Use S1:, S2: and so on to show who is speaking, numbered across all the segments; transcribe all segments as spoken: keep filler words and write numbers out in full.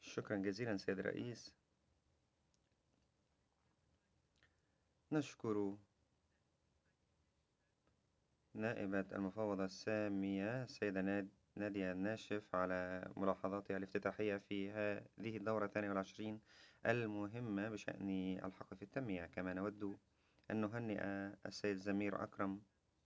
S1: شكرا جزيلا سيد الرئيس. نشكر نائبة المفوضة السامية السيدة ناد- نادية الناشف على ملاحظاتها الافتتاحية في هذه الدورة الثانية والعشرين المهمة بشأن الحق في التنمية. كما نود أن نهنئ السيد زمير أكرم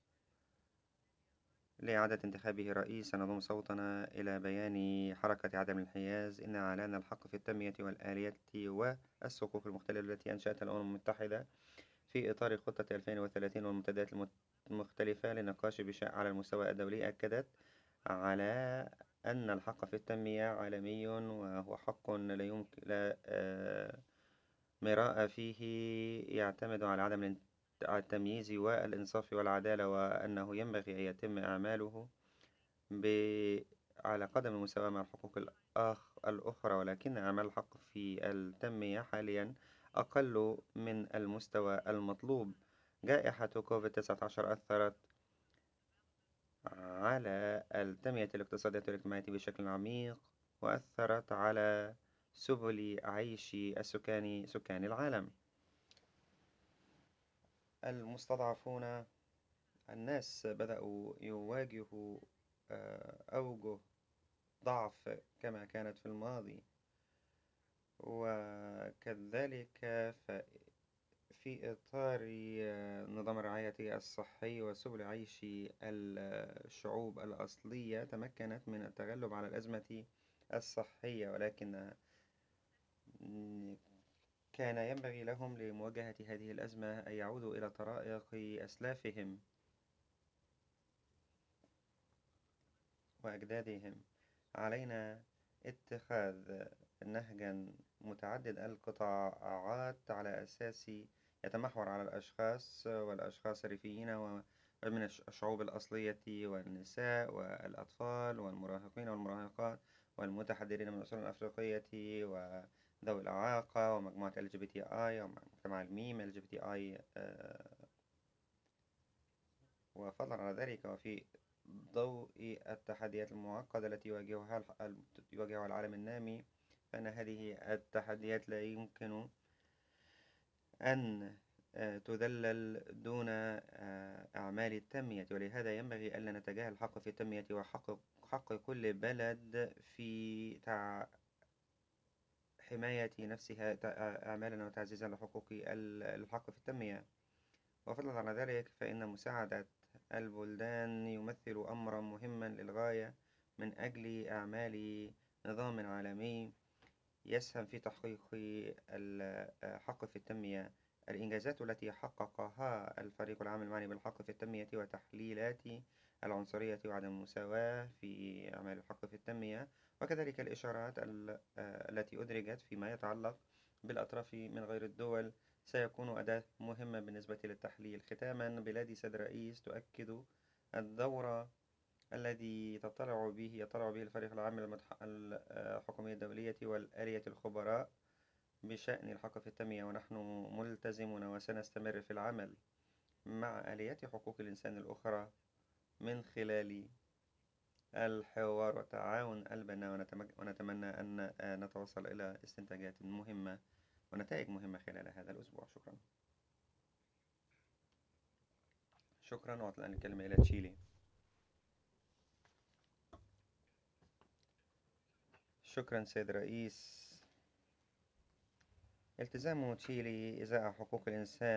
S1: لإعادة انتخابه رئيسا، نضم صوتنا إلى بيان حركة عدم الانحياز إن إعلان الحق في التنمية والآليات والصكوك المختلفة التي أنشأتها الأمم المتحدة في إطار خطة ألفين وثلاثين والمنتديات المختلفة للنقاش بشأن على المستوى الدولي، أكدت على أن الحق في التنمية عالمي وهو حق لا يمكن لا آه، مراء فيه، يعتمد على عدم التمييز والإنصاف والعدالة، وأنه ينبغي أن يتم إعماله ب... على قدم المساواة مع الحقوق الآخ... الأخرى. ولكن أعمال الحق في التنمية حاليا أقل من المستوى المطلوب. جائحة كوفيد تسعة عشر أثرت على التنمية الاقتصادية والاجتماعية بشكل عميق، وأثرت على سبل عيش السكان سكان العالم. المستضعفون الناس بدأوا يواجهوا آه، أوجه ضعف كما كانت في الماضي، وكذلك في إطار نظام الرعاية الصحي وسبل عيش الشعوب الأصلية تمكنت من التغلب على الأزمة الصحية، ولكن كان ينبغي لهم لمواجهة هذه الأزمة أن يعودوا إلى طرائق أسلافهم وأجدادهم. علينا اتخاذ نهجا متعدد القطاعات على أساس يتمحور على الأشخاص والأشخاص الريفيين ومن الشعوب الأصلية والنساء والأطفال والمراهقين والمراهقات والمتحضرين من الأصول الأفريقية وذوي الإعاقة ومجموعة إل جي بي تي آي ومجتمع الميم إل جي بي تي آي. وفضلا على ذلك، وفي ضوء التحديات المعقدة التي يواجهها يواجهها العالم النامي، فإن هذه التحديات لا يمكن أن آه، تذلل دون آه، أعمال التنمية، ولهذا ينبغي ألا نتجاهل الحق في التنمية وحق حق كل بلد في تع... حماية نفسها أعمالا وتعزيزا لحقوق الحق في التنمية. وفضلا على ذلك، فإن مساعدة البلدان يمثل أمرا مهما للغاية من أجل أعمال نظام عالمي يسهم في تحقيق الحق في التنمية. الإنجازات التي حققها الفريق العام المعني بالحق في التنمية وتحليلات العنصرية وعدم المساواة في أعمال الحق في التنمية، وكذلك الإشارات التي أدرجت فيما يتعلق بالأطراف من غير الدول، سيكون أداة مهمة بالنسبة للتحليل. ختاما، بلادي سيد الرئيس تؤكد الدور الذي تطلع به يطلع به الفريق العام للحكومية الدولية والآلية الخبراء بشأن الحق في التنمية، ونحن ملتزمون وسنستمر في العمل مع آليات حقوق الإنسان الأخرى من خلال الحوار والتعاون البناء، ونتمنى أن نتوصل إلى استنتاجات مهمة ونتائج مهمة خلال هذا الأسبوع. شكرا. شكرا، وأعطي الآن الكلمة إلى تشيلي. شكرا سيد الرئيس. التزام تشيلي إزاء حقوق الإنسان